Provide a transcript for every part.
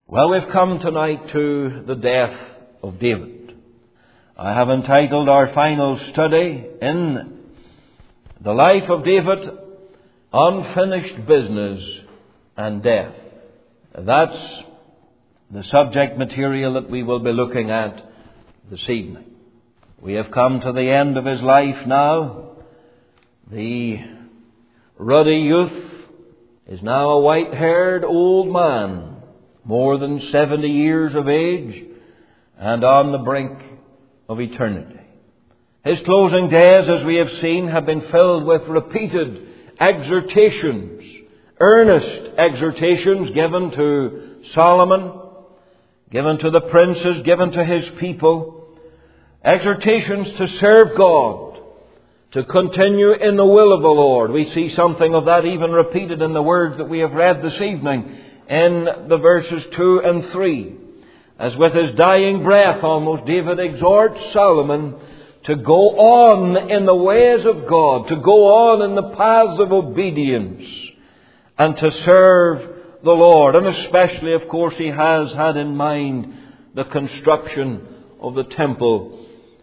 Well, we've come tonight to the death of David. I have entitled our final study in the life of David, Unfinished Business and Death. That's the subject material that we will be looking at this evening. We have come to the end of his life now. The ruddy youth is now a white-haired old man, more than 70 years of age, and on the brink of eternity. His closing days, as we have seen, have been filled with repeated exhortations, earnest exhortations given to Solomon, given to the princes, given to his people, exhortations to serve God, to continue in the will of the Lord. We see something of that even repeated in the words that we have read this evening in the verses 2 and 3. As with his dying breath almost, David exhorts Solomon to go on in the ways of God, to go on in the paths of obedience, and to serve the Lord. And especially, of course, he has had in mind the construction of the temple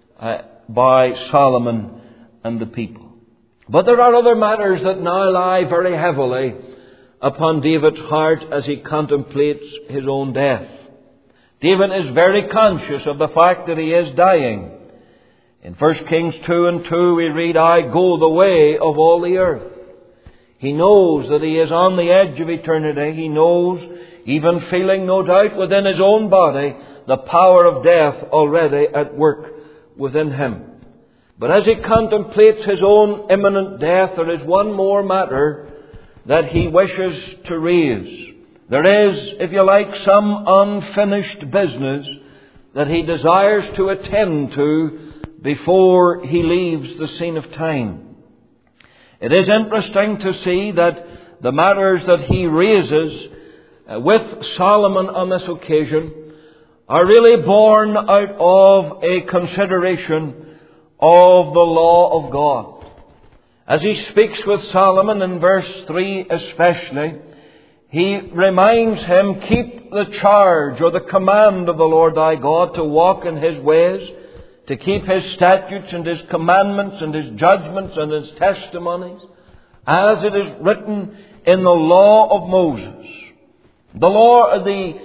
by Solomon and the people. But there are other matters that now lie very heavily upon David's heart as he contemplates his own death. David is very conscious of the fact that he is dying. In 1 Kings 2 and 2 we read, "I go the way of all the earth." He knows that he is on the edge of eternity. He knows, even feeling no doubt within his own body, the power of death already at work within him. But as he contemplates his own imminent death, there is one more matter that he wishes to raise. There is, if you like, some unfinished business that he desires to attend to before he leaves the scene of time. It is interesting to see that the matters that he raises with Solomon on this occasion are really born out of a consideration of the law of God. As he speaks with Solomon in verse 3 especially, he reminds him, keep the charge or the command of the Lord thy God to walk in his ways, to keep his statutes and his commandments and his judgments and his testimonies, as it is written in the law of Moses. The law,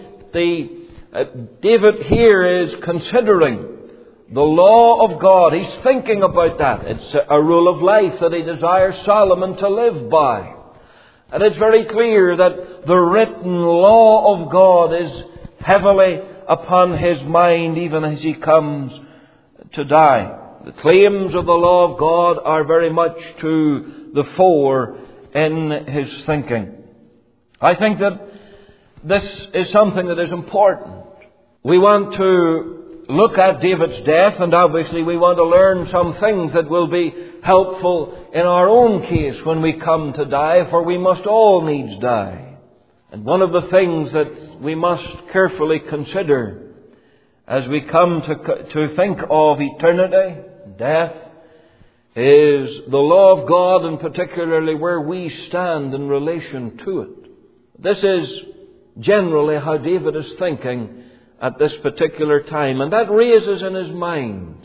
David here is considering the law of God. He's thinking about that. It's a rule of life that he desires Solomon to live by. And it's very clear that the written law of God is heavily upon his mind even as he comes to die. The claims of the law of God are very much to the fore in his thinking. I think that this is something that is important. We want to look at David's death, and obviously we want to learn some things that will be helpful in our own case when we come to die, for we must all needs die. And one of the things that we must carefully consider as we come to think of eternity, death, is the law of God, and particularly where we stand in relation to it. This is generally how David is thinking at this particular time, and that raises in his mind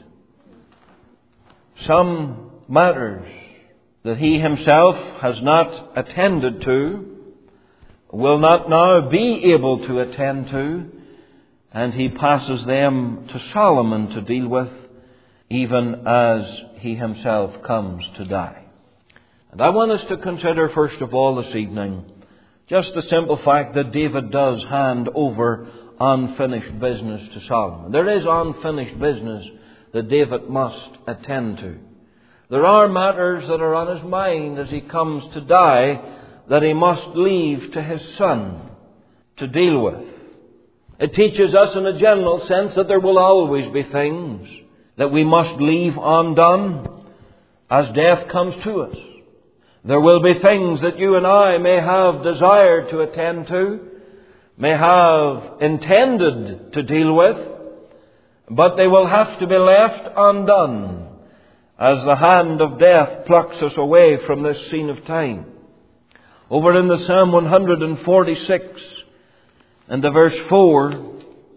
some matters that he himself has not attended to, will not now be able to attend to, and he passes them to Solomon to deal with, even as he himself comes to die. And I want us to consider first of all this evening just the simple fact that David does hand over unfinished business to Solomon. There is unfinished business that David must attend to. There are matters that are on his mind as he comes to die that he must leave to his son to deal with. It teaches us in a general sense that there will always be things that we must leave undone as death comes to us. There will be things that you and I may have desired to attend to, may have intended to deal with, but they will have to be left undone as the hand of death plucks us away from this scene of time. Over in the Psalm 146, And the verse 4,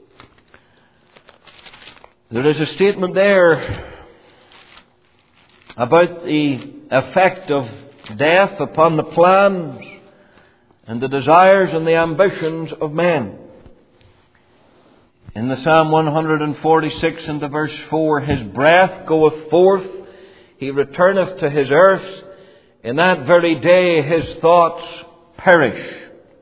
there is a statement there about the effect of death upon the plans and the desires and the ambitions of men. In the Psalm 146 and the verse 4, his breath goeth forth, he returneth to his earth. In that very day his thoughts perish.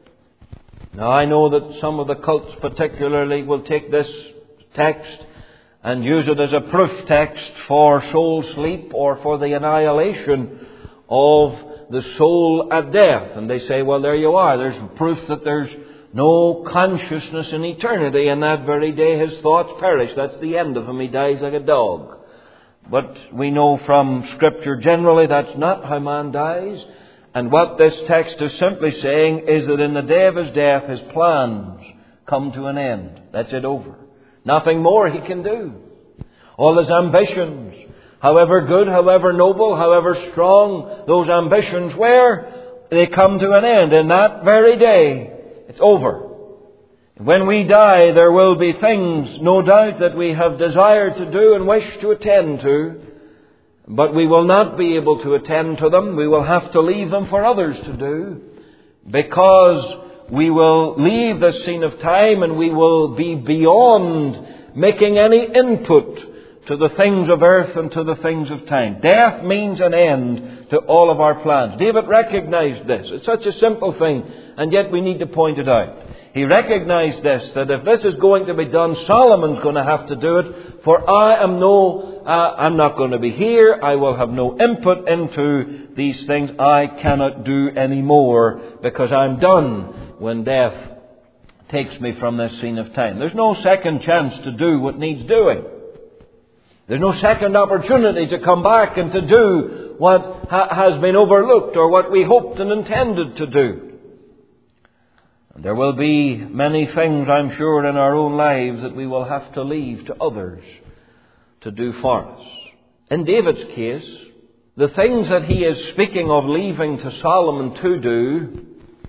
Now I know that some of the cults particularly will take this text and use it as a proof text for soul sleep or for the annihilation of the soul at death. And they say, well, there you are. There's proof that there's no consciousness in eternity. And that very day his thoughts perish. That's the end of him. He dies like a dog. But we know from Scripture generally that's not how man dies. And what this text is simply saying is that in the day of his death his plans come to an end. That's it, over. Nothing more he can do. All his ambitions, however good, however noble, however strong those ambitions were, they come to an end. In that very day, it's over. When we die, there will be things, no doubt, that we have desired to do and wish to attend to, but we will not be able to attend to them. We will have to leave them for others to do, because we will leave the scene of time and we will be beyond making any input to the things of earth and to the things of time. Death means an end to all of our plans. David recognized this. It's such a simple thing, and yet we need to point it out. He recognized this, that if this is going to be done, Solomon's going to have to do it, for I'm not going to be here. I will have no input into these things. I cannot do any more because I'm done when death takes me from this scene of time. There's no second chance to do what needs doing. There's no second opportunity to come back and to do what has been overlooked or what we hoped and intended to do. And there will be many things, I'm sure, in our own lives that we will have to leave to others to do for us. In David's case, the things that he is speaking of leaving to Solomon to do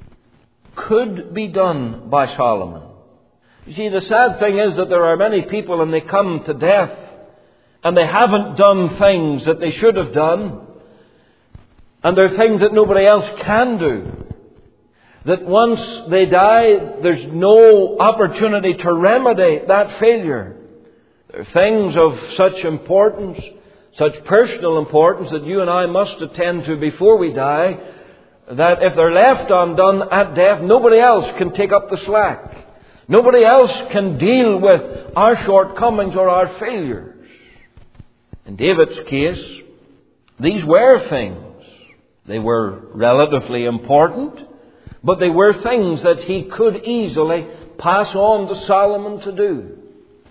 could be done by Solomon. You see, the sad thing is that there are many people and they come to death and they haven't done things that they should have done. And there are things that nobody else can do. That once they die, there's no opportunity to remedy that failure. There are things of such importance, such personal importance, that you and I must attend to before we die, that if they're left undone at death, nobody else can take up the slack. Nobody else can deal with our shortcomings or our failures. In David's case, these were things. They were relatively important, but they were things that he could easily pass on to Solomon to do.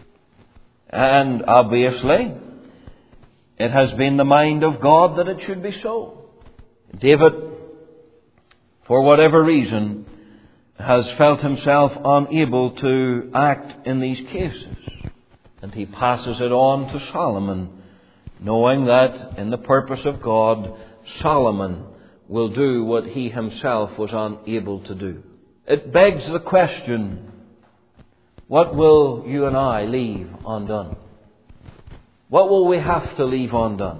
And obviously, it has been the mind of God that it should be so. David, for whatever reason, has felt himself unable to act in these cases. And he passes it on to Solomon, knowing that in the purpose of God, Solomon will do what he himself was unable to do. It begs the question, what will you and I leave undone? What will we have to leave undone?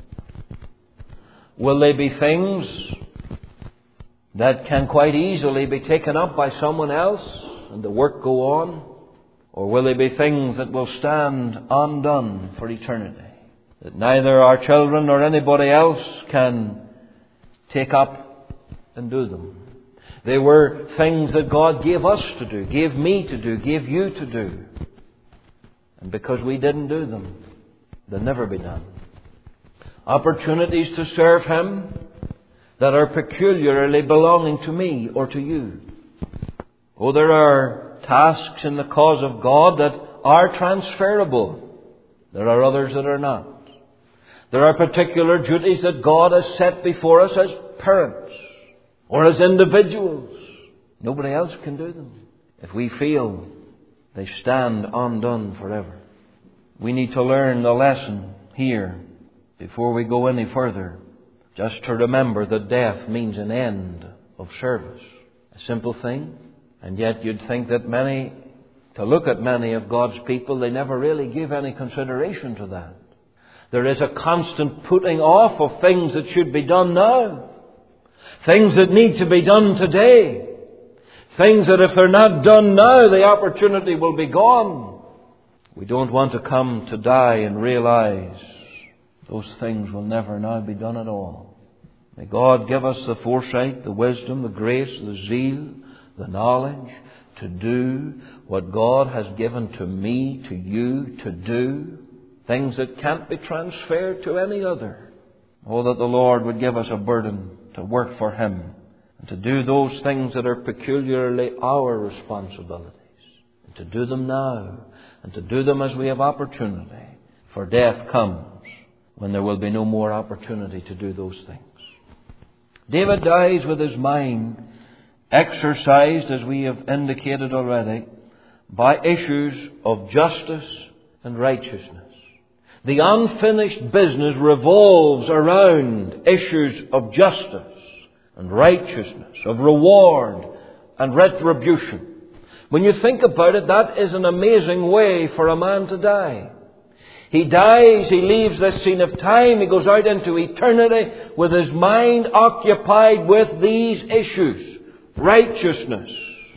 Will they be things that can quite easily be taken up by someone else and the work go on? Or will they be things that will stand undone for eternity, that neither our children nor anybody else can take up and do them? They were things that God gave us to do, gave me to do, gave you to do. And because we didn't do them, they'll never be done. Opportunities to serve Him that are peculiarly belonging to me or to you. Oh, there are tasks in the cause of God that are transferable. There are others that are not. There are particular duties that God has set before us as parents or as individuals. Nobody else can do them. If we feel they stand undone forever. We need to learn the lesson here before we go any further. Just to remember that death means an end of service. A simple thing. And yet you'd think that to look at many of God's people, they never really give any consideration to that. There is a constant putting off of things that should be done now. Things that need to be done today. Things that if they're not done now, the opportunity will be gone. We don't want to come to die and realize those things will never now be done at all. May God give us the foresight, the wisdom, the grace, the zeal, the knowledge to do what God has given to me, to you, to do. Things that can't be transferred to any other. Oh, that the Lord would give us a burden to work for Him and to do those things that are peculiarly our responsibilities. And to do them now and to do them as we have opportunity. For death comes when there will be no more opportunity to do those things. David dies with his mind exercised, as we have indicated already, by issues of justice and righteousness. The unfinished business revolves around issues of justice and righteousness, of reward and retribution. When you think about it, that is an amazing way for a man to die. He dies, he leaves this scene of time, he goes out into eternity with his mind occupied with these issues. Righteousness,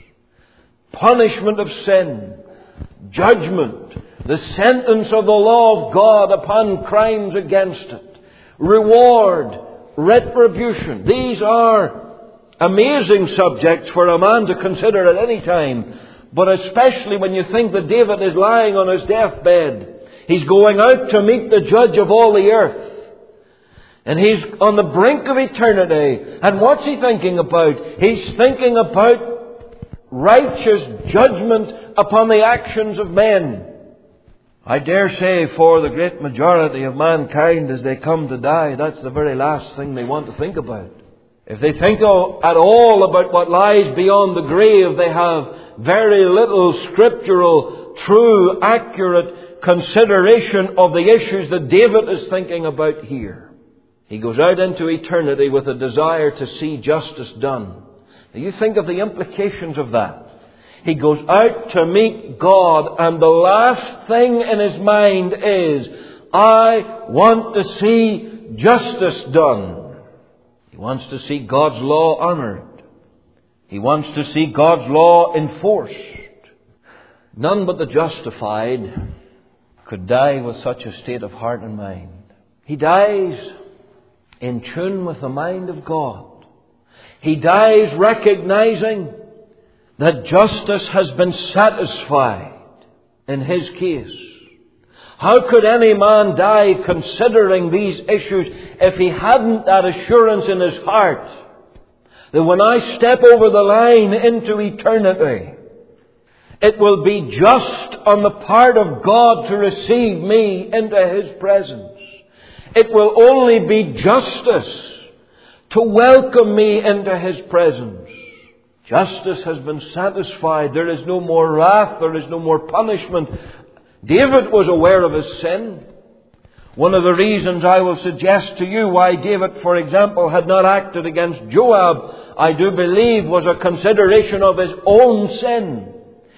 punishment of sin, judgment, the sentence of the law of God upon crimes against it, reward, retribution. These are amazing subjects for a man to consider at any time, but especially when you think that David is lying on his deathbed. He's going out to meet the judge of all the earth. And he's on the brink of eternity. And what's he thinking about? He's thinking about righteous judgment upon the actions of men. I dare say for the great majority of mankind as they come to die, that's the very last thing they want to think about. If they think at all about what lies beyond the grave, they have very little scriptural, true, accurate consideration of the issues that David is thinking about here. He goes out into eternity with a desire to see justice done. Now you think of the implications of that. He goes out to meet God, and the last thing in his mind is, I want to see justice done. He wants to see God's law honored. He wants to see God's law enforced. None but the justified could die with such a state of heart and mind. He dies in tune with the mind of God. He dies recognizing that justice has been satisfied in his case. How could any man die considering these issues if he hadn't that assurance in his heart that when I step over the line into eternity, it will be just on the part of God to receive me into His presence. It will only be justice to welcome me into His presence. Justice has been satisfied. There is no more wrath. There is no more punishment. David was aware of his sin. One of the reasons I will suggest to you why David, for example, had not acted against Joab, I do believe was a consideration of his own sin.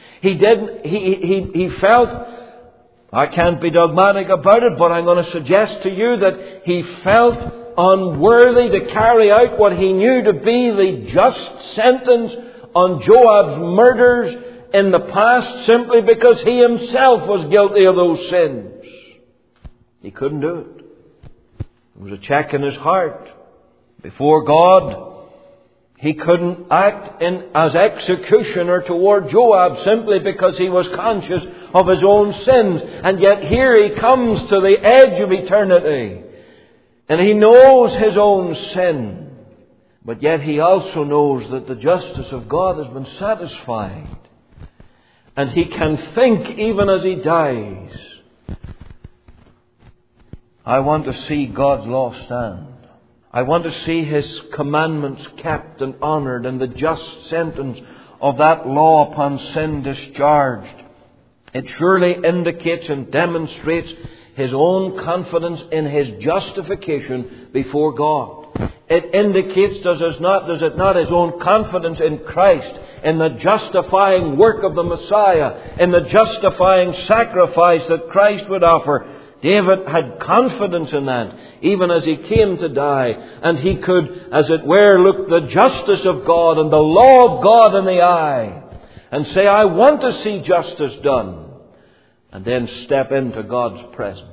He felt, I can't be dogmatic about it, but I'm going to suggest to you that he felt unworthy to carry out what he knew to be the just sentence on Joab's murders in the past, simply because he himself was guilty of those sins. He couldn't do it. There was a check in his heart. Before God, he couldn't act as executioner toward Joab simply because he was conscious of his own sins. And yet here he comes to the edge of eternity. And he knows his own sin. But yet he also knows that the justice of God has been satisfied. And he can think even as he dies, I want to see God's law stand. I want to see His commandments kept and honoured, and the just sentence of that law upon sin discharged. It surely indicates and demonstrates his own confidence in his justification before God. it indicates, does it not, his own confidence in Christ, in the justifying work of the Messiah, in the justifying sacrifice that Christ would offer. David had confidence in that, even as he came to die, and he could, as it were, look the justice of God and the law of God in the eye, and say, I want to see justice done, and then step into God's presence.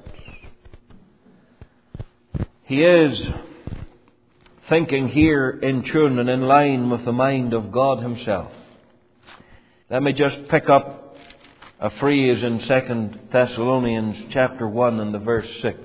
He is thinking here in tune and in line with the mind of God Himself. Let me just pick up a phrase in 2 Thessalonians chapter 1 and the verse 6.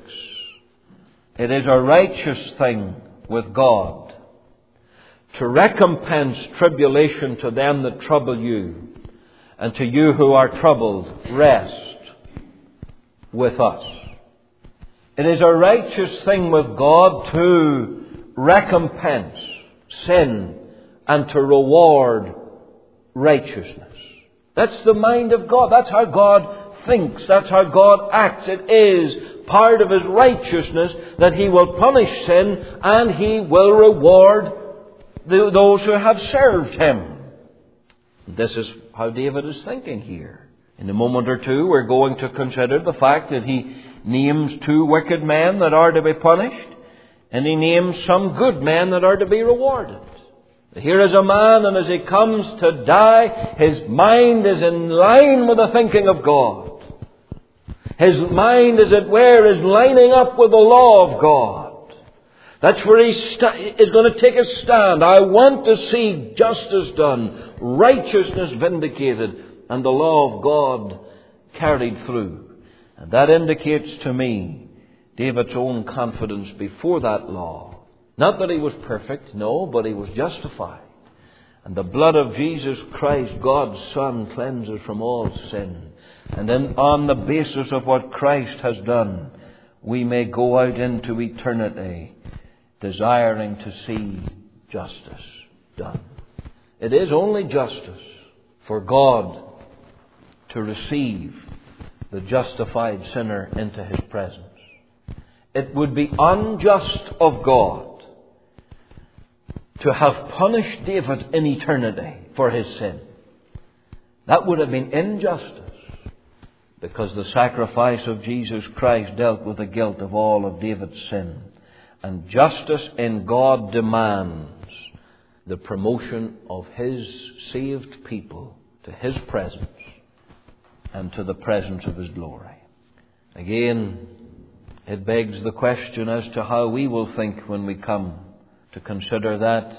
It is a righteous thing with God to recompense tribulation to them that trouble you, and to you who are troubled, rest with us. It is a righteous thing with God to recompense sin and to reward righteousness. That's the mind of God. That's how God thinks. That's how God acts. It is part of His righteousness that He will punish sin and He will reward those who have served Him. This is how David is thinking here. In a moment or two, we're going to consider the fact that he names 2 wicked men that are to be punished, and he names some good men that are to be rewarded. Here is a man, and as he comes to die, his mind is in line with the thinking of God. His mind, as it were, is lining up with the law of God. That's where he is going to take a stand. I want to see justice done, righteousness vindicated, and the law of God carried through. And that indicates to me David's own confidence before that law. Not that he was perfect, no, but he was justified. And the blood of Jesus Christ, God's Son, cleanses from all sin. And then on the basis of what Christ has done, we may go out into eternity desiring to see justice done. It is only justice for God to receive the justified sinner into His presence. It would be unjust of God to have punished David in eternity for his sin. That would have been injustice, because the sacrifice of Jesus Christ dealt with the guilt of all of David's sin. And justice in God demands the promotion of His saved people to His presence and to the presence of His glory. Again, it begs the question as to how we will think when we come to consider that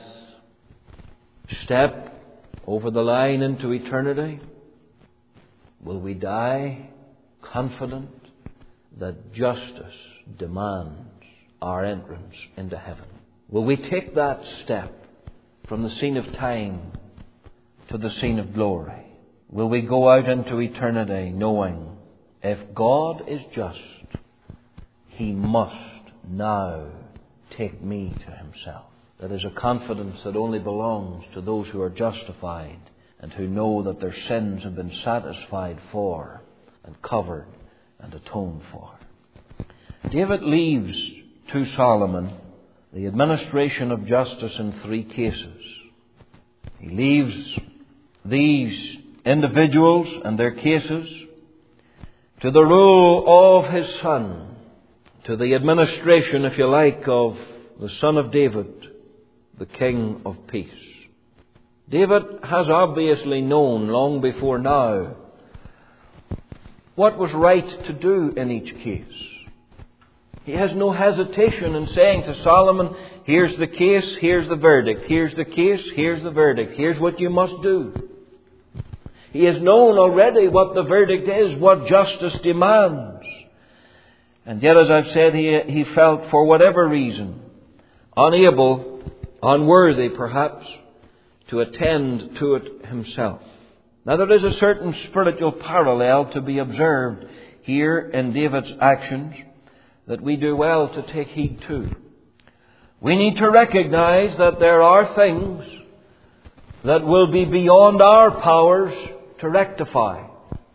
step over the line into eternity. Will we die confident that justice demands our entrance into heaven? Will we take that step from the scene of time to the scene of glory? Will we go out into eternity knowing if God is just, He must now take me to Himself? That is a confidence that only belongs to those who are justified and who know that their sins have been satisfied for and covered and atoned for. David leaves to Solomon the administration of justice in 3 cases. He leaves these individuals and their cases to the rule of his son, to the administration, if you like, of the Son of David, the King of Peace. David has obviously known long before now what was right to do in each case. He has no hesitation in saying to Solomon, here's the case, here's the verdict. Here's the case, here's the verdict. Here's what you must do. He has known already what the verdict is, what justice demands. And yet, as I've said, he felt, for whatever reason, unable, unworthy perhaps, to attend to it himself. Now, there is a certain spiritual parallel to be observed here in David's actions that we do well to take heed to. We need to recognize that there are things that will be beyond our powers to rectify.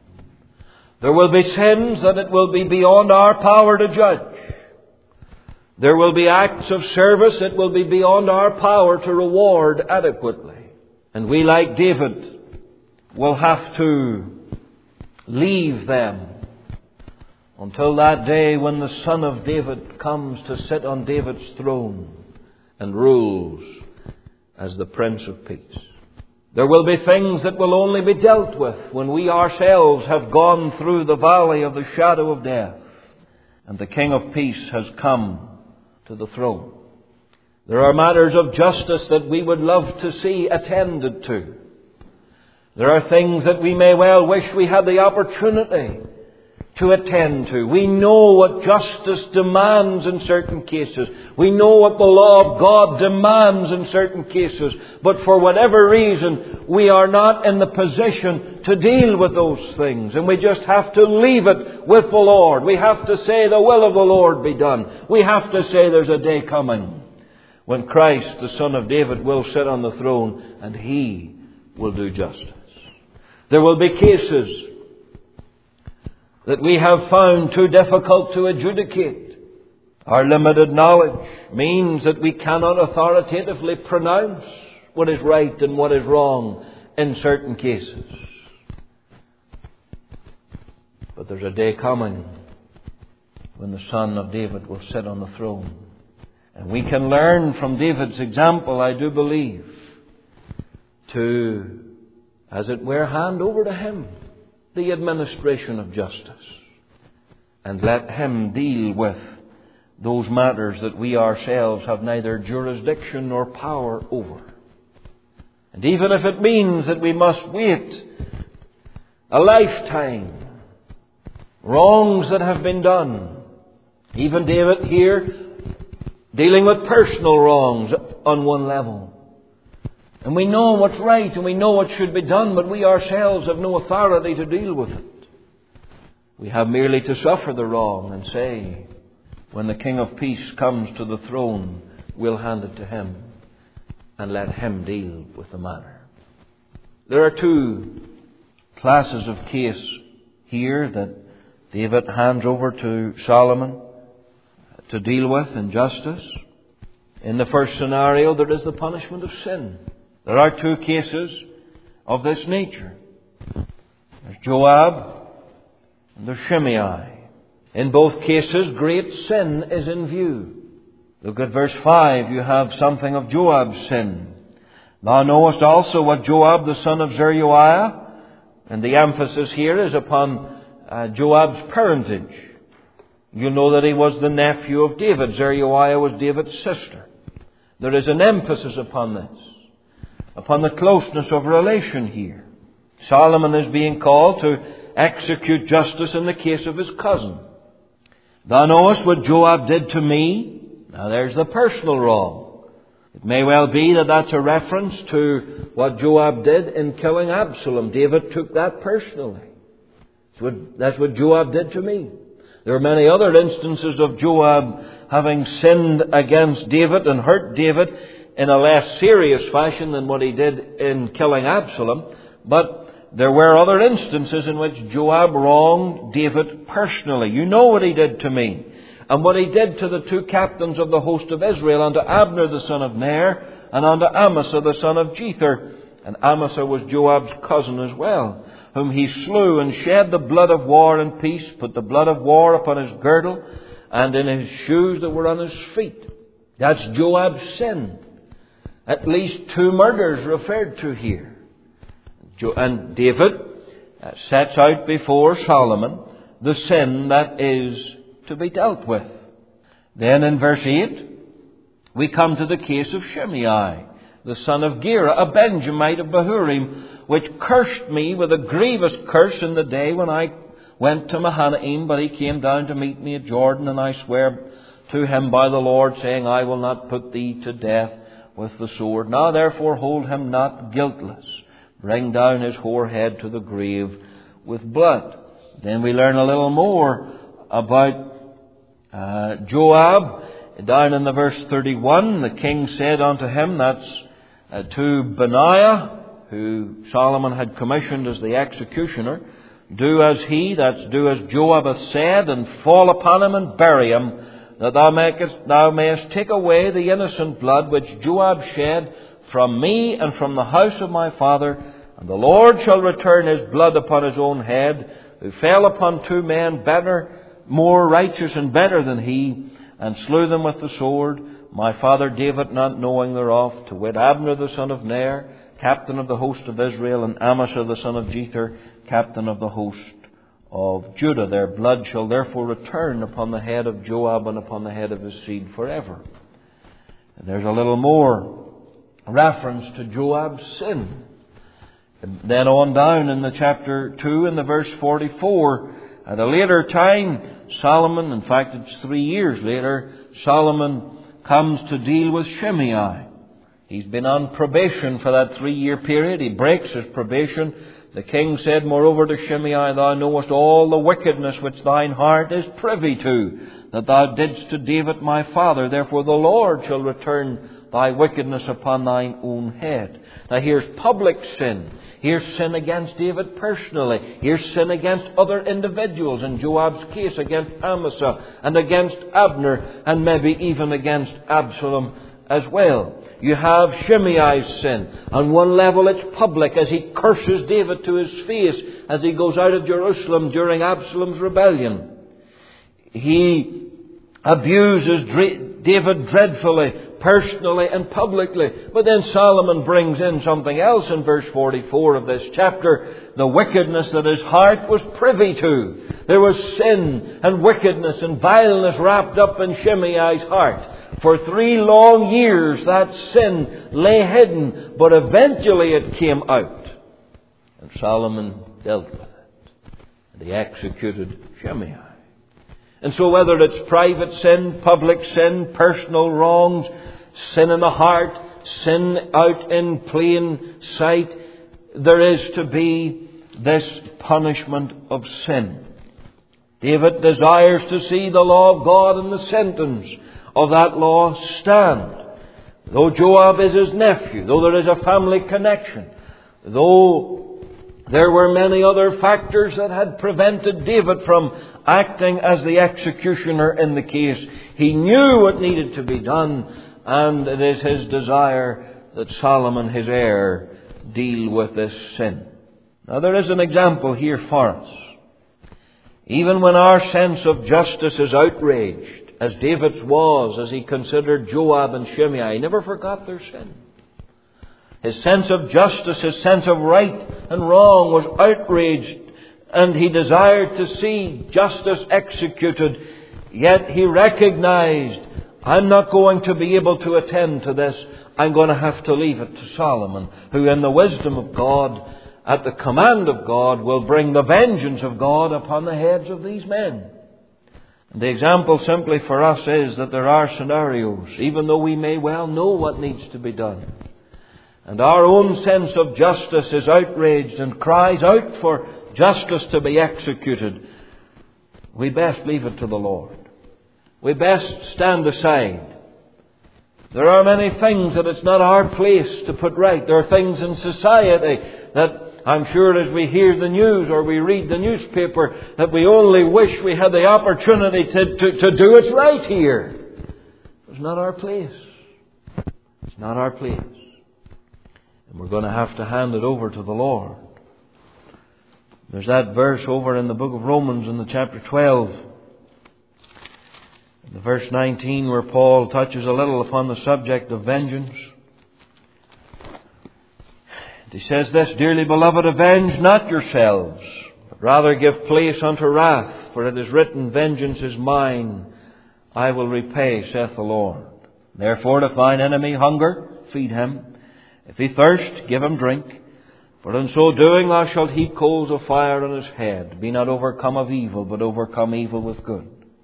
There will be sins that it will be beyond our power to judge. There will be acts of service that will be beyond our power to reward adequately. And we, like David, will have to leave them until that day when the Son of David comes to sit on David's throne and rules as the Prince of Peace. There will be things that will only be dealt with when we ourselves have gone through the valley of the shadow of death and the King of Peace has come to the throne. There are matters of justice that we would love to see attended to. There are things that we may well wish we had the opportunity to attend to. We know what justice demands in certain cases. We know what the law of God demands in certain cases. But for whatever reason, we are not in the position to deal with those things. And we just have to leave it with the Lord. We have to say, the will of the Lord be done. We have to say there's a day coming when Christ, the Son of David, will sit on the throne and He will do justice. There will be cases that we have found too difficult to adjudicate. Our limited knowledge means that we cannot authoritatively pronounce what is right and what is wrong in certain cases. But there's a day coming when the Son of David will sit on the throne. And we can learn from David's example, I do believe, to, as it were, hand over to Him the administration of justice and let Him deal with those matters that we ourselves have neither jurisdiction nor power over. And even if it means that we must wait a lifetime, wrongs that have been done, even David here dealing with personal wrongs on one level. And we know what's right and we know what should be done, but we ourselves have no authority to deal with it. We have merely to suffer the wrong and say, when the King of Peace comes to the throne, we'll hand it to Him and let Him deal with the matter. There are two classes of case here that David hands over to Solomon to deal with in justice. In the first scenario, there is the punishment of sin. There are two cases of this nature. There's Joab and there's Shimei. In both cases, great sin is in view. Look at verse 5. You have something of Joab's sin. Thou knowest also what Joab the son of Zeruiah, and the emphasis here is upon Joab's parentage. You know that he was the nephew of David. Zeruiah was David's sister. There is an emphasis upon this, upon the closeness of relation here. Solomon is being called to execute justice in the case of his cousin. Thou knowest what Joab did to me. Now there's the personal wrong. It may well be that that's a reference to what Joab did in killing Absalom. David took that personally. That's what Joab did to me. There are many other instances of Joab having sinned against David and hurt David in a less serious fashion than what he did in killing Absalom. But there were other instances in which Joab wronged David personally. You know what he did to me, and what he did to the two captains of the host of Israel, unto Abner the son of Ner, and unto Amasa the son of Jether. And Amasa was Joab's cousin as well, whom he slew and shed the blood of war in peace, put the blood of war upon his girdle, and in his shoes that were on his feet. That's Joab's sin. At least two murders referred to here. And David sets out before Solomon the sin that is to be dealt with. Then in verse 8, we come to the case of Shimei, the son of Gera, a Benjamite of Bahurim, which cursed me with a grievous curse in the day when I went to Mahanaim, but he came down to meet me at Jordan, and I swear to him by the Lord, saying, I will not put thee to death with the sword. Now therefore hold him not guiltless. Bring down his hoar head to the grave with blood. Then we learn a little more about Joab. Down in the verse 31, the king said unto him, that's to Benaiah, who Solomon had commissioned as the executioner, do as he, that's do as Joab hath said, and fall upon him and bury him, that thou mayest take away the innocent blood which Joab shed from me and from the house of my father, and the Lord shall return his blood upon his own head, who fell upon 2 men better, more righteous and better than he, and slew them with the sword, my father David not knowing thereof, to wit Abner the son of Ner, captain of the host of Israel, and Amasa the son of Jether, captain of the host of Judah. Their blood shall therefore return upon the head of Joab and upon the head of his seed forever. And there's a little more reference to Joab's sin. And then on down in the chapter 2 in the verse 44, at a later time, Solomon, in fact it's 3 years later, Solomon comes to deal with Shimei. He's been on probation for that 3-year period. He breaks his probation. The king said, moreover to Shimei, thou knowest all the wickedness which thine heart is privy to, that thou didst to David my father. Therefore the Lord shall return thy wickedness upon thine own head. Now here's public sin. Here's sin against David personally. Here's sin against other individuals. In Joab's case, against Amasa and against Abner, and maybe even against Absalom as well. You have Shimei's sin. On one level it's public, as he curses David to his face as he goes out of Jerusalem during Absalom's rebellion. He abuses David dreadfully, personally and publicly. But then Solomon brings in something else in verse 44 of this chapter. The wickedness that his heart was privy to. There was sin and wickedness and vileness wrapped up in Shimei's heart. For 3 long years that sin lay hidden, but eventually it came out. And Solomon dealt with it. And he executed Shimei. And so whether it's private sin, public sin, personal wrongs, sin in the heart, sin out in plain sight, there is to be this punishment of sin. David desires to see the law of God and the sentence of that law stand. Though Joab is his nephew, though there is a family connection, though there were many other factors that had prevented David from acting as the executioner in the case, he knew what needed to be done, and it is his desire that Solomon, his heir, deal with this sin. Now there is an example here for us. Even when our sense of justice is outraged, as David's was, as he considered Joab and Shimei, he never forgot their sin. His sense of justice, his sense of right and wrong was outraged, and he desired to see justice executed. Yet he recognized, I'm not going to be able to attend to this. I'm going to have to leave it to Solomon, who in the wisdom of God, at the command of God, will bring the vengeance of God upon the heads of these men. And the example simply for us is that there are scenarios, even though we may well know what needs to be done, and our own sense of justice is outraged and cries out for justice to be executed, we best leave it to the Lord. We best stand aside. There are many things that it's not our place to put right. There are things in society that I'm sure as we hear the news or we read the newspaper that we only wish we had the opportunity to do it right here. It's not our place. It's not our place. And we're going to have to hand it over to the Lord. There's that verse over in the book of Romans in the chapter 12. In the verse 19 where Paul touches a little upon the subject of vengeance. And he says this, Dearly beloved, avenge not yourselves, but rather give place unto wrath. For it is written, Vengeance is mine, I will repay, saith the Lord. Therefore, if thine enemy hunger, feed him. If he thirst, give him drink. For in so doing thou shalt heap coals of fire on his head. Be not overcome of evil, but overcome evil with good.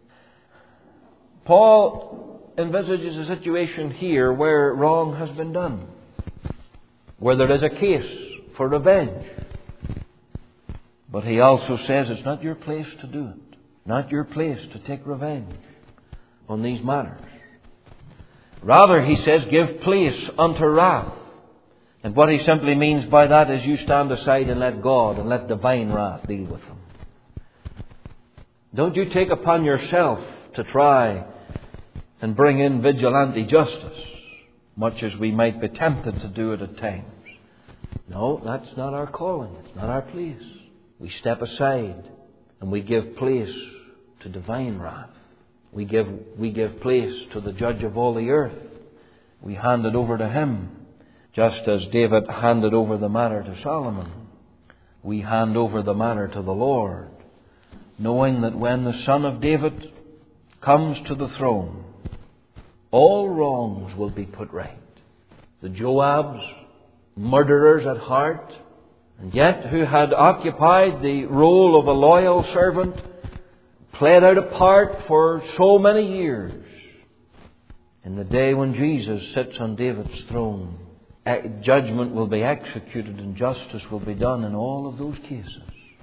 Paul envisages a situation here where wrong has been done, where there is a case for revenge. But he also says it's not your place to do it. Not your place to take revenge on these matters. Rather, he says, give place unto wrath. And what he simply means by that is you stand aside and let God and let divine wrath deal with them. Don't you take upon yourself to try and bring in vigilante justice, much as we might be tempted to do it at times. No, that's not our calling. It's not our place. We step aside and we give place to divine wrath. We give place to the judge of all the earth. We hand it over to Him, just as David handed over the matter to Solomon. We hand over the matter to the Lord, knowing that when the Son of David comes to the throne, all wrongs will be put right. The Joabs, murderers at heart, and yet who had occupied the role of a loyal servant, played out a part for so many years. In the day when Jesus sits on David's throne, judgment will be executed and justice will be done in all of those cases.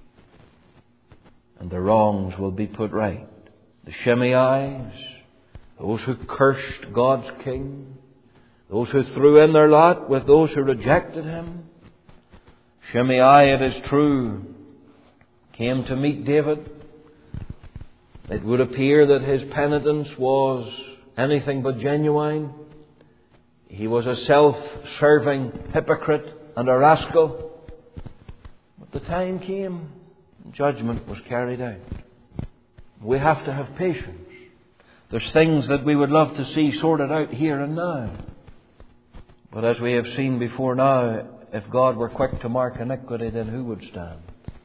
And the wrongs will be put right. The Shimei's, those who cursed God's king, those who threw in their lot with those who rejected Him. Shimei, it is true, came to meet David. It would appear that his penitence was anything but genuine. He was a self-serving hypocrite and a rascal. But the time came, and judgment was carried out. We have to have patience. There's things that we would love to see sorted out here and now. But as we have seen before now, if God were quick to mark iniquity, then who would stand?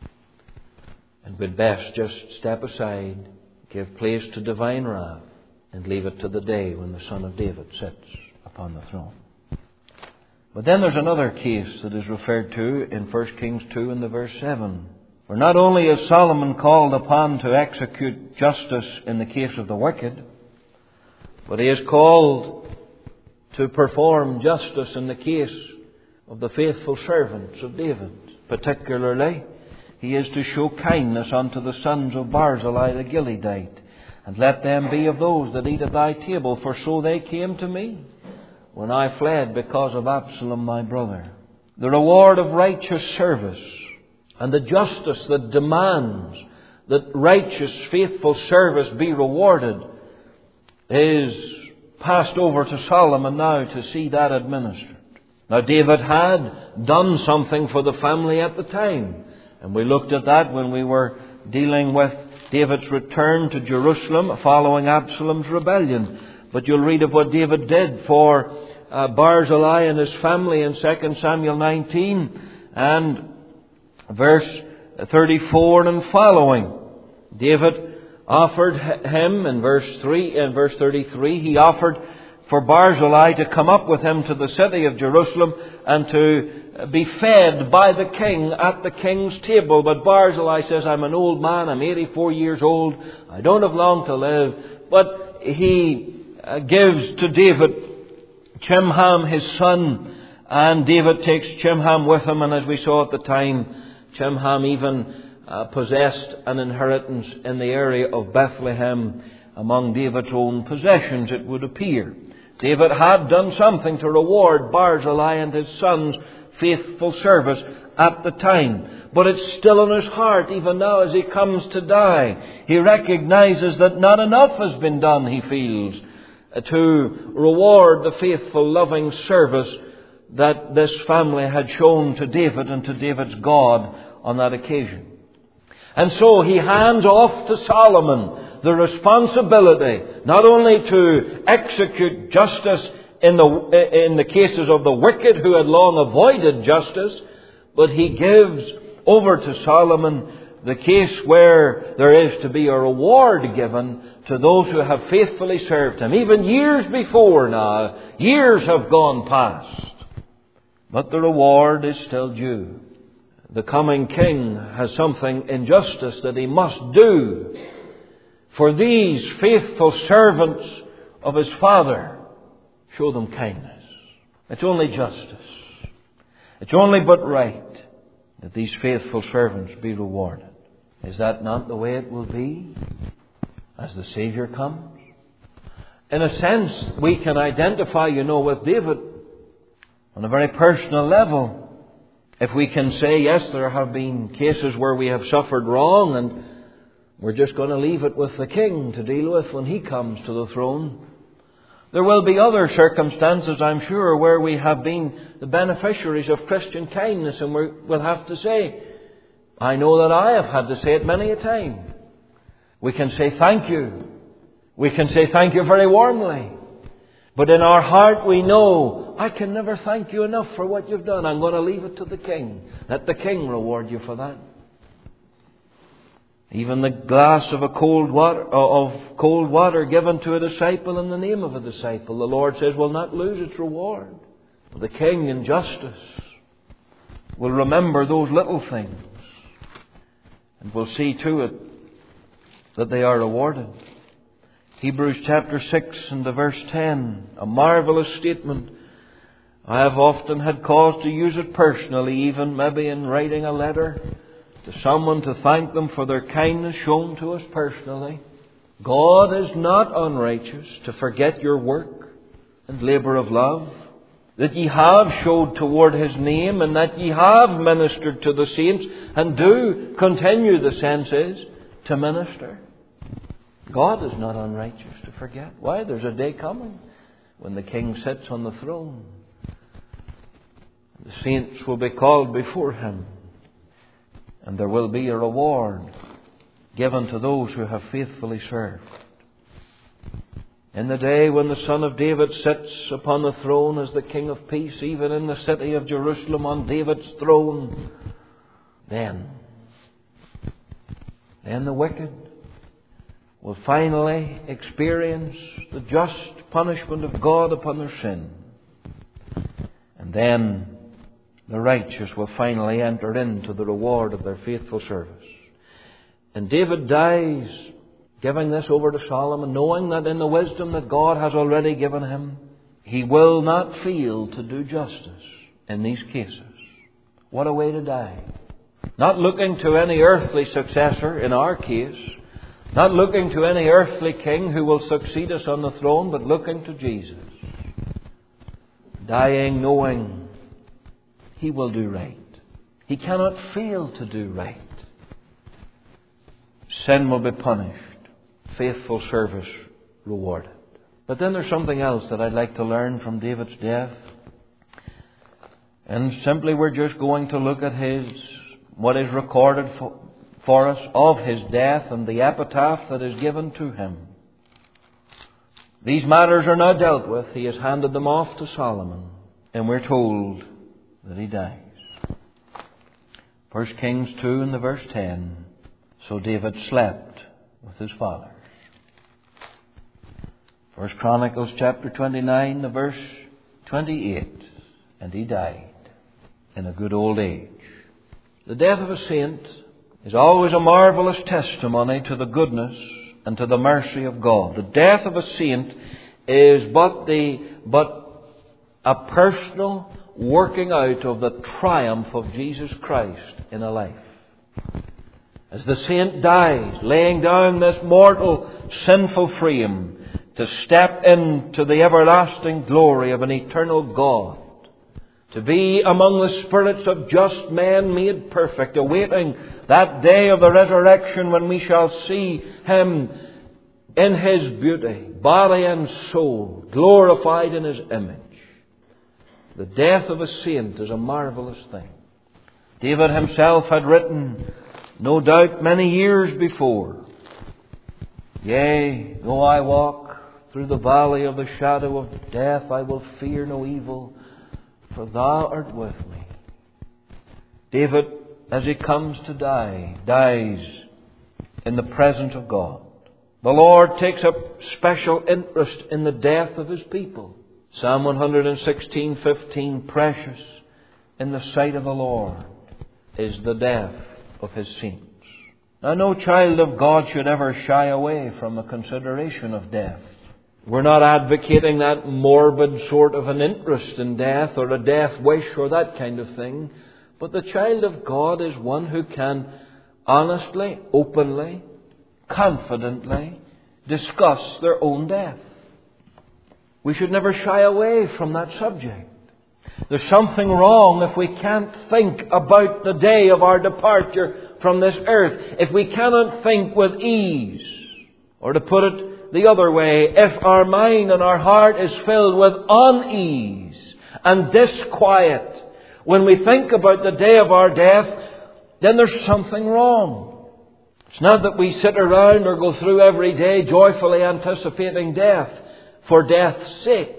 And we'd best just step aside, give place to divine wrath, and leave it to the day when the Son of David sits upon the throne. But then there's another case that is referred to in 1 Kings 2 and the verse 7. For not only is Solomon called upon to execute justice in the case of the wicked, but he is called to perform justice in the case of the faithful servants of David. Particularly, he is to show kindness unto the sons of Barzillai the Gileadite, and let them be of those that eat at thy table, for so they came to me when I fled because of Absalom my brother. The reward of righteous service and the justice that demands that righteous, faithful service be rewarded is passed over to Solomon now to see that administered. Now, David had done something for the family at the time, and we looked at that when we were dealing with David's return to Jerusalem following Absalom's rebellion. But you'll read of what David did for Barzillai and his family in 2 Samuel 19 and verse 34 and following. David offered him in verse 33, he offered for Barzillai to come up with him to the city of Jerusalem and to be fed by the king at the king's table. But Barzillai says, I'm an old man, I'm 84 years old, I don't have long to live. But he gives to David Chimham, his son, and David takes Chimham with him. And as we saw at the time, Chimham even possessed an inheritance in the area of Bethlehem among David's own possessions, it would appear. David had done something to reward Barzillai and his son's faithful service at the time. But it's still in his heart, even now as he comes to die. He recognizes that not enough has been done, he feels, to reward the faithful, loving service that this family had shown to David and to David's God on that occasion. And so he hands off to Solomon the responsibility not only to execute justice in the cases of the wicked who had long avoided justice, but he gives over to Solomon the case where there is to be a reward given to those who have faithfully served him. Even years before now, years have gone past, but the reward is still due. The coming king has something in justice that he must do for these faithful servants of his Father. Show them kindness. It's only justice. It's only but right that these faithful servants be rewarded. Is that not the way it will be as the Savior comes? In a sense, we can identify, with David on a very personal level. If we can say, yes, there have been cases where we have suffered wrong and we're just going to leave it with the king to deal with when he comes to the throne. There will be other circumstances, I'm sure, where we have been the beneficiaries of Christian kindness, and we'll have to say, I know that I have had to say it many a time. We can say thank you. We can say thank you very warmly. But in our heart we know, I can never thank you enough for what you've done. I'm going to leave it to the King. Let the King reward you for that. Even the glass of cold water given to a disciple in the name of a disciple, the Lord says, will not lose its reward. The King in justice will remember those little things, and will see to it that they are rewarded. Hebrews chapter 6 and the verse 10, a marvellous statement. I have often had cause to use it personally, even maybe in writing a letter to someone to thank them for their kindness shown to us personally. God is not unrighteous to forget your work and labour of love that ye have showed toward His name, and that ye have ministered to the saints, and do continue, the sense is, to minister. God is not unrighteous to forget. Why? There's a day coming when the King sits on the throne. The saints will be called before Him, and there will be a reward given to those who have faithfully served. In the day when the Son of David sits upon the throne as the King of peace, even in the city of Jerusalem on David's throne, then the wicked will finally experience the just punishment of God upon their sin. And then the righteous will finally enter into the reward of their faithful service. And David dies giving this over to Solomon, knowing that in the wisdom that God has already given him, he will not fail to do justice in these cases. What a way to die. Not looking to any earthly successor in our case, not looking to any earthly king who will succeed us on the throne, but looking to Jesus. Dying knowing He will do right. He cannot fail to do right. Sin will be punished. Faithful service rewarded. But then there's something else that I'd like to learn from David's death. And simply we're just going to look at what is recorded for us of his death and the epitaph that is given to him. These matters are now dealt with. He has handed them off to Solomon, and we're told that he dies. 1 Kings 2 and the verse 10. So David slept with his fathers. 1 Chronicles chapter 29, the verse 28. And he died in a good old age. The death of a saint is always a marvellous testimony to the goodness and to the mercy of God. The death of a saint is but a personal working out of the triumph of Jesus Christ in a life. As the saint dies, laying down this mortal, sinful frame to step into the everlasting glory of an eternal God, to be among the spirits of just men made perfect, awaiting that day of the resurrection when we shall see Him in His beauty, body and soul, glorified in His image. The death of a saint is a marvellous thing. David himself had written, no doubt many years before, yea, though I walk through the valley of the shadow of death, I will fear no evil, for Thou art with me. David, as he comes to die, dies in the presence of God. The Lord takes a special interest in the death of His people. Psalm 116:15, precious in the sight of the Lord is the death of His saints. Now, no child of God should ever shy away from a consideration of death. We're not advocating that morbid sort of an interest in death or a death wish or that kind of thing. But the child of God is one who can honestly, openly, confidently discuss their own death. We should never shy away from that subject. There's something wrong if we can't think about the day of our departure from this earth. If we cannot think with ease, or to put it the other way. If our mind and our heart is filled with unease and disquiet when we think about the day of our death, then there's something wrong. It's not that we sit around or go through every day joyfully anticipating death for death's sake.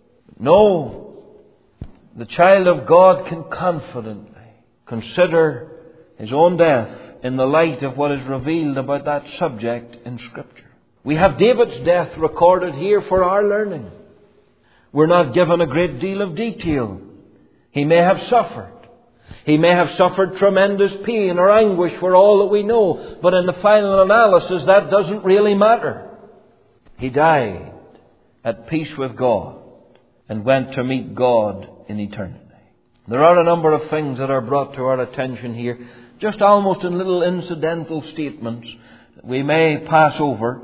No, the child of God can confidently consider his own death in the light of what is revealed about that subject in Scripture. We have David's death recorded here for our learning. We're not given a great deal of detail. He may have suffered. He may have suffered tremendous pain or anguish for all that we know. But in the final analysis, that doesn't really matter. He died at peace with God and went to meet God in eternity. There are a number of things that are brought to our attention here, just almost in little incidental statements we may pass over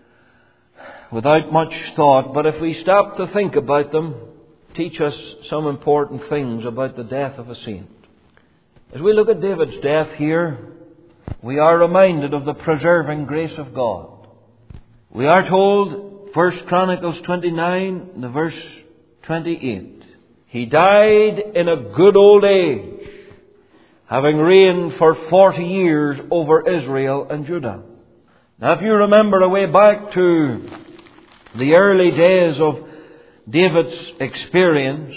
without much thought, but if we stop to think about them, teach us some important things about the death of a saint. As we look at David's death here, we are reminded of the preserving grace of God. We are told, 1 Chronicles 29, the verse 28, he died in a good old age, having reigned for 40 years over Israel and Judah. Now, if you remember a way back to the early days of David's experience,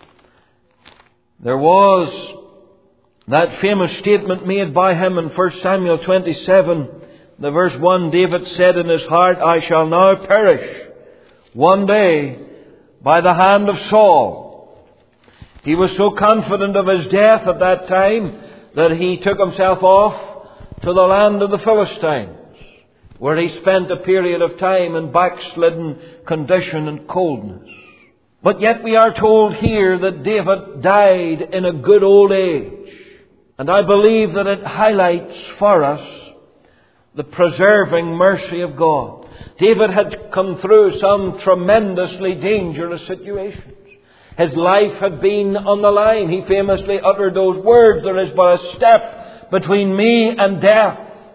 there was that famous statement made by him in 1 Samuel 27, the verse 1, David said in his heart, I shall now perish one day by the hand of Saul. He was so confident of his death at that time that he took himself off to the land of the Philistines, where he spent a period of time in backslidden condition and coldness. But yet we are told here that David died in a good old age. And I believe that it highlights for us the preserving mercy of God. David had come through some tremendously dangerous situations. His life had been on the line. He famously uttered those words, there is but a step between me and death.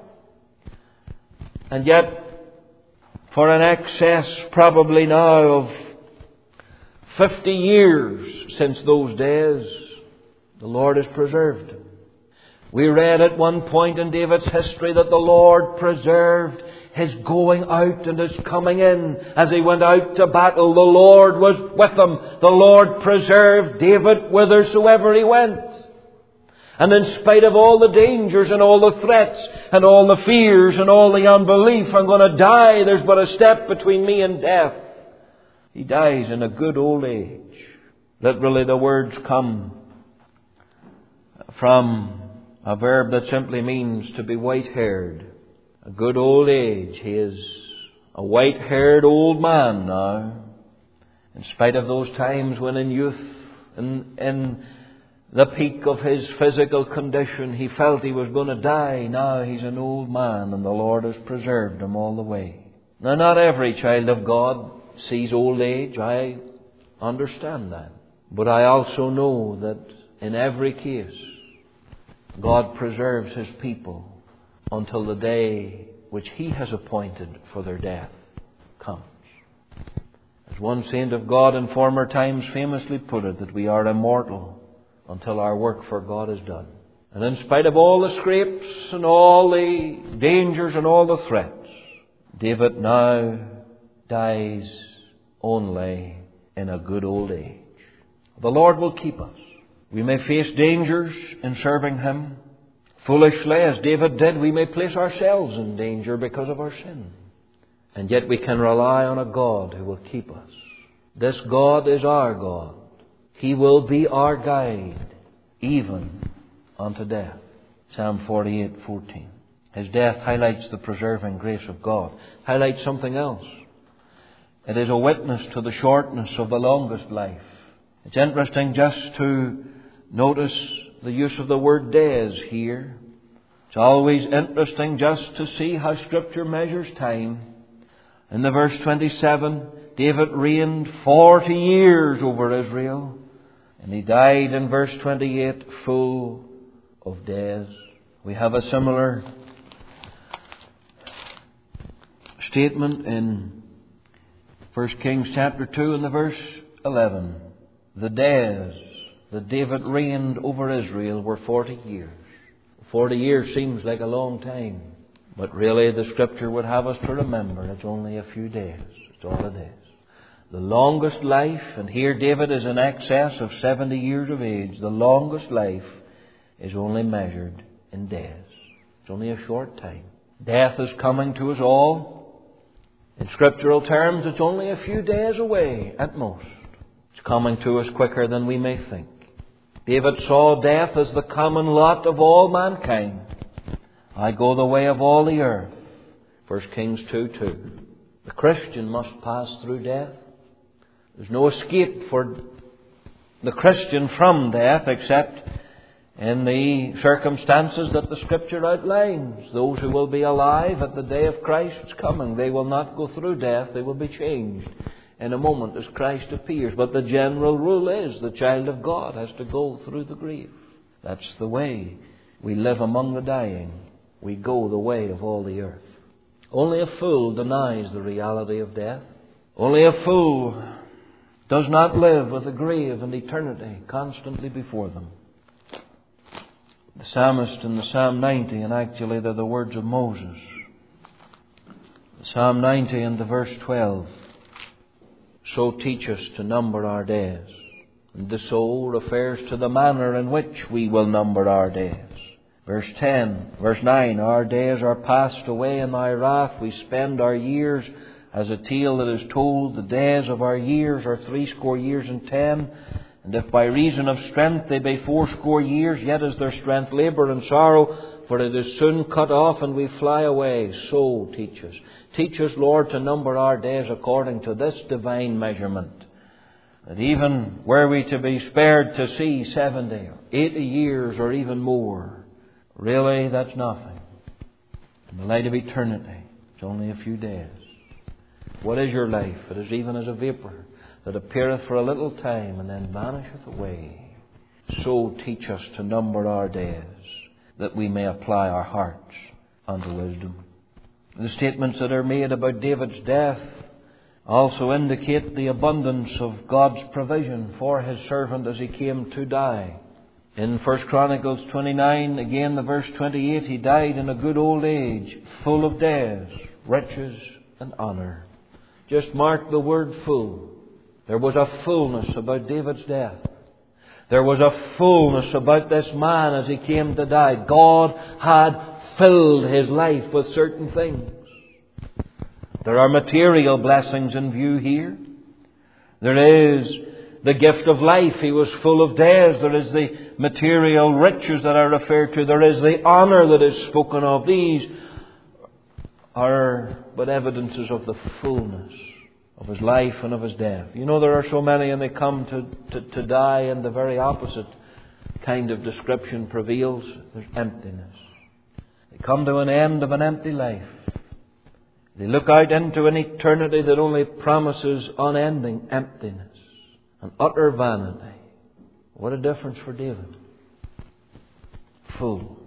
And yet, for an excess probably now of 50 years since those days, the Lord has preserved him. We read at one point in David's history that the Lord preserved his going out and his coming in. As he went out to battle, the Lord was with him. The Lord preserved David whithersoever he went. And in spite of all the dangers and all the threats and all the fears and all the unbelief, I'm going to die, there's but a step between me and death, he dies in a good old age. Literally the words come from a verb that simply means to be white-haired. A good old age. He is a white-haired old man now. In spite of those times when in youth, in the peak of his physical condition, he felt he was going to die. Now he's an old man and the Lord has preserved him all the way. Now, not every child of God sees old age. I understand that. But I also know that in every case, God preserves His people until the day which He has appointed for their death comes. As one saint of God in former times famously put it, that we are immortal until our work for God is done. And in spite of all the scrapes and all the dangers and all the threats, David now dies only in a good old age. The Lord will keep us. We may face dangers in serving Him. Foolishly, as David did, we may place ourselves in danger because of our sin. And yet we can rely on a God who will keep us. This God is our God. He will be our guide, even unto death. Psalm 48:14. His death highlights the preserving grace of God. Highlights something else. It is a witness to the shortness of the longest life. It's interesting just to notice the use of the word days here. It's always interesting just to see how Scripture measures time. In the verse 27, David reigned 40 years over Israel, and he died in verse 28 full of days. We have a similar statement in 1 Kings chapter 2 and the verse 11. The days that David reigned over Israel were 40 years. 40 years seems like a long time, but really the Scripture would have us to remember it's only a few days. It's all it is. The longest life, and here David is in excess of 70 years of age, the longest life is only measured in days. It's only a short time. Death is coming to us all. In scriptural terms, it's only a few days away at most. It's coming to us quicker than we may think. David saw death as the common lot of all mankind. I go the way of all the earth. 1 Kings 2:2. The Christian must pass through death. There's no escape for the Christian from death except in the circumstances that the Scripture outlines. Those who will be alive at the day of Christ's coming, they will not go through death. They will be changed in a moment as Christ appears. But the general rule is the child of God has to go through the grave. That's the way we live among the dying. We go the way of all the earth. Only a fool denies the reality of death. Only a fool does not live with the grave and eternity constantly before them. The psalmist in the Psalm 90, and actually they're the words of Moses. Psalm 90 and the verse 12. So teach us to number our days. And the so refers to the manner in which we will number our days. Verse 9, our days are passed away in thy wrath. We spend our years as a tale that is told. The days of our years are 80 years and 10. And if by reason of strength they be 80 years, yet is their strength labour and sorrow, for it is soon cut off and we fly away. So teach us. Teach us, Lord, to number our days according to this divine measurement. That even were we to be spared to see 70 or 80 years or even more, really that's nothing. In the light of eternity, it's only a few days. What is your life? It is even as a vapour that appeareth for a little time and then vanisheth away. So teach us to number our days, that we may apply our hearts unto wisdom. The statements that are made about David's death also indicate the abundance of God's provision for His servant as he came to die. In 1 Chronicles 29, again the verse 28, he died in a good old age, full of days, riches and honour. Just mark the word full. There was a fullness about David's death. There was a fullness about this man as he came to die. God had filled his life with certain things. There are material blessings in view here. There is the gift of life. He was full of days. There is the material riches that are referred to. There is the honour that is spoken of. These are but evidences of the fullness of his life and of his death. You know, there are so many and they come to die and the very opposite kind of description prevails. There's emptiness. They come to an end of an empty life. They look out into an eternity that only promises unending emptiness and utter vanity. What a difference for David. Full.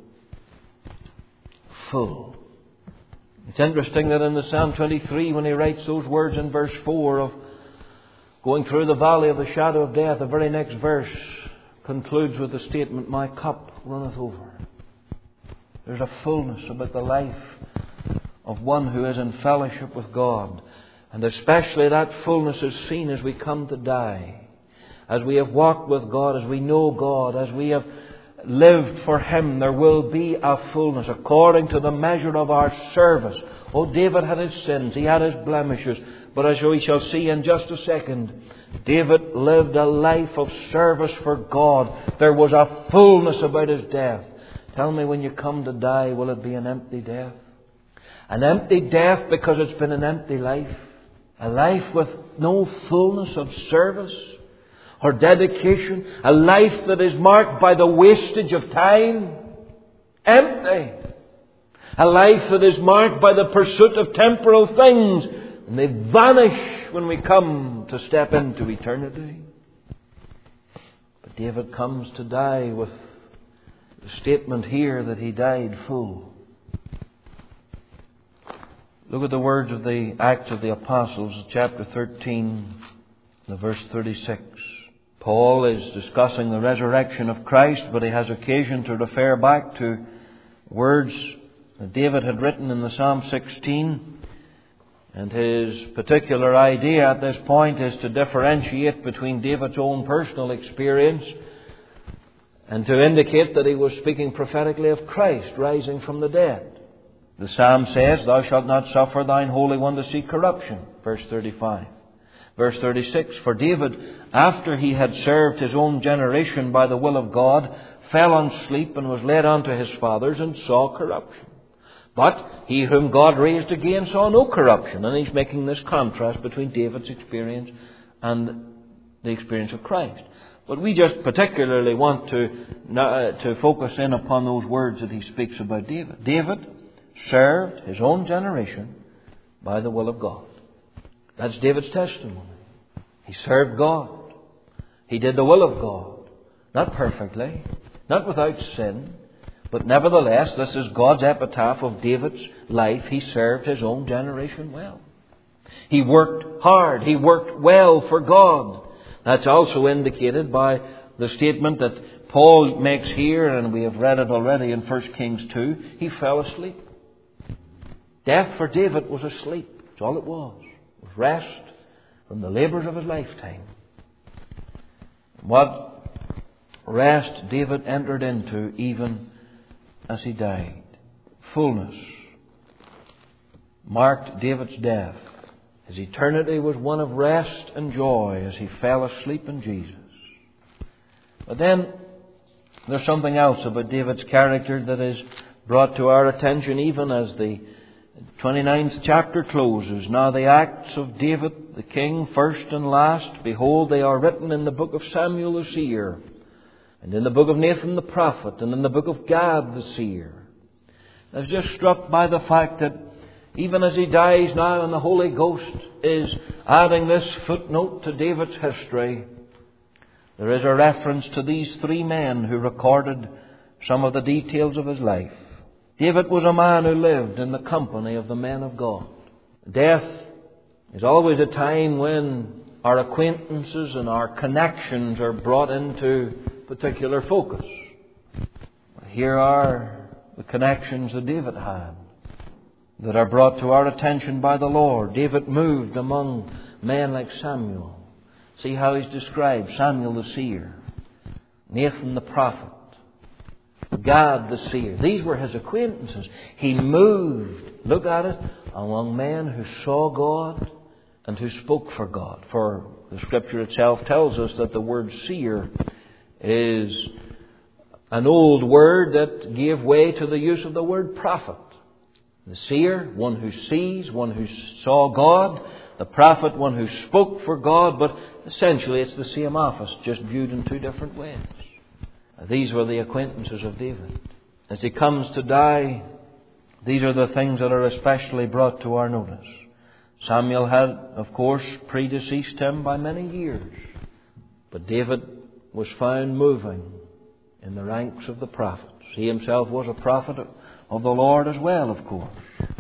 Full. It's interesting that in the Psalm 23, when he writes those words in verse 4 of going through the valley of the shadow of death, the very next verse concludes with the statement, my cup runneth over. There's a fullness about the life of one who is in fellowship with God. And especially that fullness is seen as we come to die. As we have walked with God, as we know God, as we have lived for Him, there will be a fullness according to the measure of our service. Oh, David had his sins, he had his blemishes, but as we shall see in just a second, David lived a life of service for God. There was a fullness about his death. Tell me, when you come to die, will it be an empty death? An empty death because it's been an empty life. A life with no fullness of service or dedication. A life that is marked by the wastage of time. Empty. A life that is marked by the pursuit of temporal things. And they vanish when we come to step into eternity. But David comes to die with the statement here that he died full. Look at the words of the Acts of the Apostles, chapter 13, verse 36. Paul is discussing the resurrection of Christ, but he has occasion to refer back to words that David had written in the Psalm 16. And his particular idea at this point is to differentiate between David's own personal experience and to indicate that he was speaking prophetically of Christ rising from the dead. The Psalm says, "Thou shalt not suffer thine Holy One to see corruption," verse 35. Verse 36, "For David, after he had served his own generation by the will of God, fell on sleep and was led unto his fathers and saw corruption. But he whom God raised again saw no corruption." And he's making this contrast between David's experience and the experience of Christ. But we just particularly want to focus in upon those words that he speaks about David. David served his own generation by the will of God. That's David's testimony. He served God. He did the will of God. Not perfectly, not without sin, but nevertheless, this is God's epitaph of David's life. He served his own generation well. He worked hard. He worked well for God. That's also indicated by the statement that Paul makes here, and we have read it already in 1 Kings 2. He fell asleep. Death for David was a sleep. That's all it was. It was rest from the labours of his lifetime. What rest David entered into even as he died. Fullness marked David's death. His eternity was one of rest and joy as he fell asleep in Jesus. But then there's something else about David's character that is brought to our attention even as the 29th chapter closes. "Now the acts of David the king, first and last, behold, they are written in the book of Samuel the seer, and in the book of Nathan the prophet, and in the book of Gad the seer." I was just struck by the fact that even as he dies now and the Holy Ghost is adding this footnote to David's history, there is a reference to these three men who recorded some of the details of his life. David was a man who lived in the company of the men of God. Death is always a time when our acquaintances and our connections are brought into particular focus. Here are the connections that David had that are brought to our attention by the Lord. David moved among men like Samuel. See how he's described: Samuel the seer, Nathan the prophet, Gad the seer. These were his acquaintances. He moved, look at it, among men who saw God and who spoke for God. For the Scripture itself tells us that the word seer is an old word that gave way to the use of the word prophet. The seer, one who sees, one who saw God. The prophet, one who spoke for God. But essentially it's the same office, just viewed in two different ways. These were the acquaintances of David. As he comes to die, these are the things that are especially brought to our notice. Samuel had, of course, predeceased him by many years. But David was found moving in the ranks of the prophets. He himself was a prophet of the Lord as well, of course.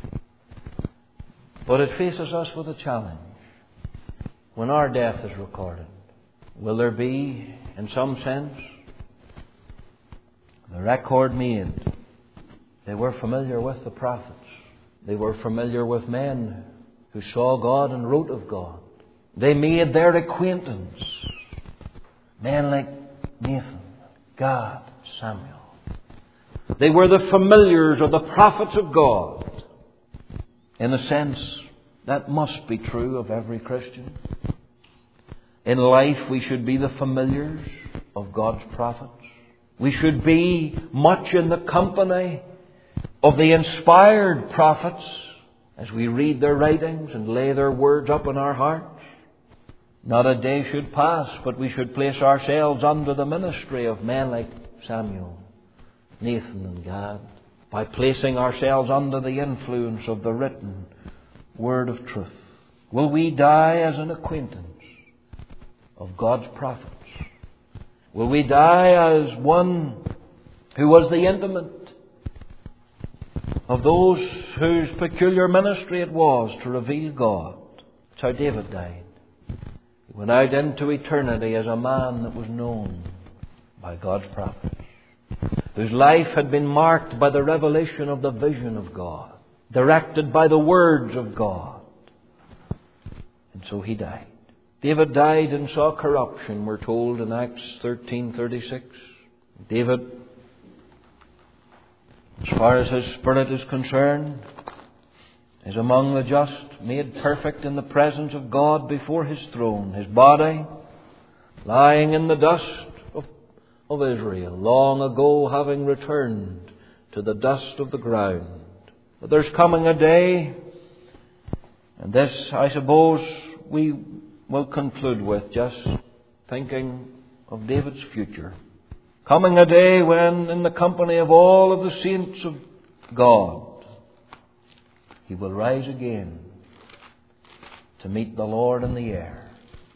But it faces us with a challenge. When our death is recorded, will there be, in some sense, the record made? They were familiar with the prophets. They were familiar with men who saw God and wrote of God. They made their acquaintance. Men like Nathan, Gad, Samuel. They were the familiars of the prophets of God. In a sense, that must be true of every Christian. In life, we should be the familiars of God's prophets. We should be much in the company of the inspired prophets as we read their writings and lay their words up in our hearts. Not a day should pass, but we should place ourselves under the ministry of men like Samuel, Nathan and Gad, by placing ourselves under the influence of the written word of truth. Will we die as an acquaintance of God's prophets? Will we die as one who was the intimate of those whose peculiar ministry it was to reveal God. That's how David died. He went out into eternity as a man that was known by God's prophets, whose life had been marked by the revelation of the vision of God, directed by the words of God. And so he died. David died and saw corruption, we're told in Acts 13:36. David, as far as his spirit is concerned, is among the just, made perfect in the presence of God before His throne. His body lying in the dust of Israel, long ago having returned to the dust of the ground. But there's coming a day, and this, I suppose, we will conclude with just thinking of David's future. Coming a day when, in the company of all of the saints of God, he will rise again to meet the Lord in the air.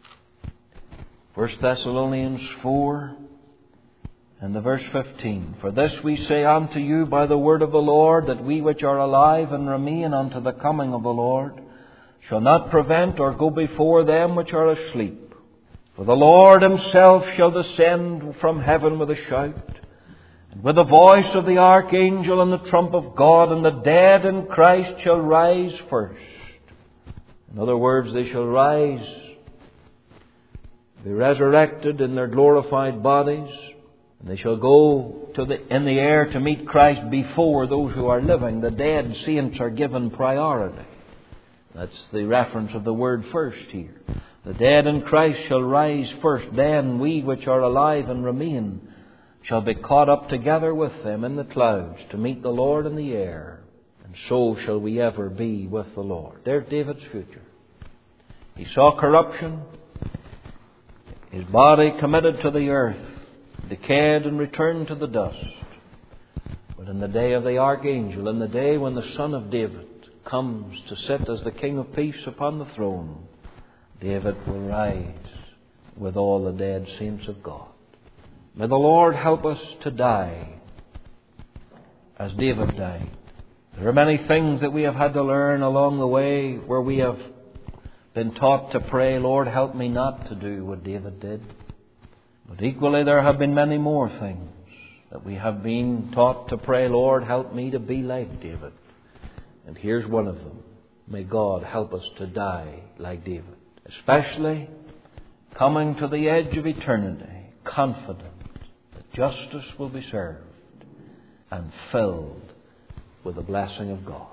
1 Thessalonians 4 and the verse 15. For this we say unto you by the word of the Lord, that we which are alive and remain unto the coming of the Lord shall not prevent or go before them which are asleep. For the Lord Himself shall descend from heaven with a shout, and with the voice of the archangel and the trump of God, and the dead in Christ shall rise first. In other words, they shall rise, be resurrected in their glorified bodies, and they shall go in the air to meet Christ before those who are living. The dead saints are given priority. That's the reference of the word first here. The dead in Christ shall rise first. Then we which are alive and remain shall be caught up together with them in the clouds to meet the Lord in the air. And so shall we ever be with the Lord. There's David's future. He saw corruption. His body committed to the earth, decayed and returned to the dust. But in the day of the archangel, in the day when the Son of David comes to sit as the King of Peace upon the throne, David will rise with all the dead saints of God. May the Lord help us to die as David died. There are many things that we have had to learn along the way where we have been taught to pray, Lord, help me not to do what David did. But equally there have been many more things that we have been taught to pray, Lord, help me to be like David. And here's one of them. May God help us to die like David. Especially coming to the edge of eternity, confident that justice will be served and filled with the blessing of God.